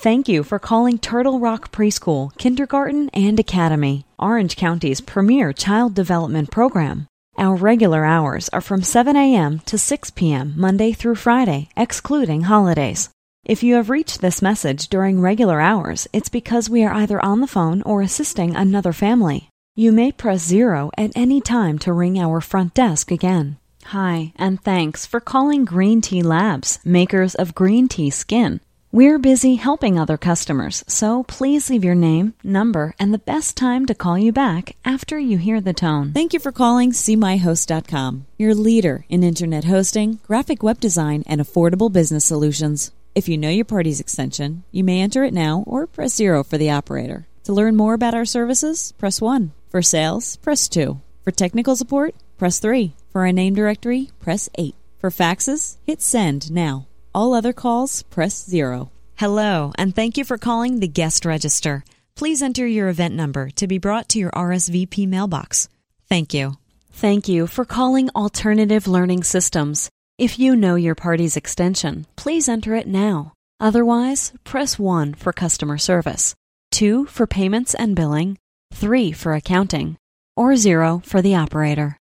Thank you for calling Turtle Rock Preschool, Kindergarten, and Academy, Orange County's premier child development program. Our regular hours are from 7 a.m. to 6 p.m. Monday through Friday, excluding holidays. If you have reached this message during regular hours, it's because we are either on the phone or assisting another family. You may press 0 at any time to ring our front desk again. Hi, and thanks for calling Green Tea Labs, makers of green tea skin. We're busy helping other customers, so please leave your name, number, and the best time to call you back after you hear the tone. Thank you for calling SeeMyHost.com, your leader in internet hosting, graphic web design, and affordable business solutions. If you know your party's extension, you may enter it now or press 0 for the operator. To learn more about our services, press 1. For sales, press 2. For technical support, press 3. For our name directory, press 8. For faxes, hit send now. All other calls, press 0. Hello, and thank you for calling the guest register. Please enter your event number to be brought to your RSVP mailbox. Thank you. Thank you for calling Alternative Learning Systems. If you know your party's extension, please enter it now. Otherwise, press 1 for customer service, 2 for payments and billing, 3 for accounting, or 0 for the operator.